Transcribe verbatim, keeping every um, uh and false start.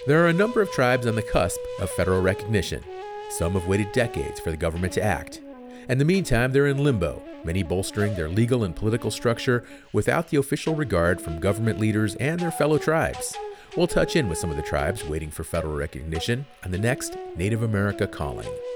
There are a number of tribes on the cusp of federal recognition. Some have waited decades for the government to act. In the meantime, they're in limbo, many bolstering their legal and political structure without the official regard from government leaders and their fellow tribes. We'll touch in with some of the tribes waiting for federal recognition on the next Native America Calling.